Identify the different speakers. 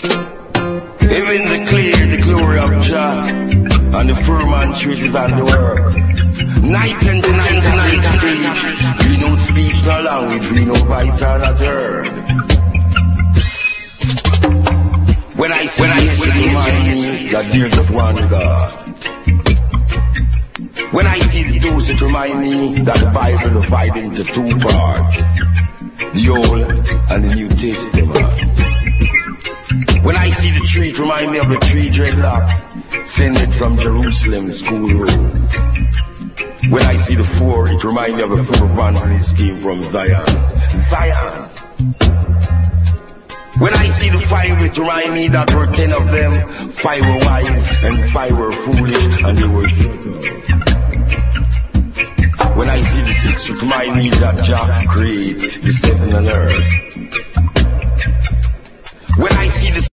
Speaker 1: Even the clear, the glory of Jah, and the firman trees on the work. Night and the night speech. We no speech, no language, we no voice or not heard. When I see this, it reminds me that there's but one God. When I see the dose, it reminds me that the Bible divided into two parts, the Old and the New Testament. When I see the tree, it reminds me of the three dreadlocks sent from Jerusalem School Road. When I see the four, it reminds me of the four vanquished came from Zion. Zion. When I see the five, it reminds me that there were 10 of them. 5 were wise and 5 were foolish, and they were stupid. When I see the 6, it reminds me that Jah created the 7 and earth. When I see the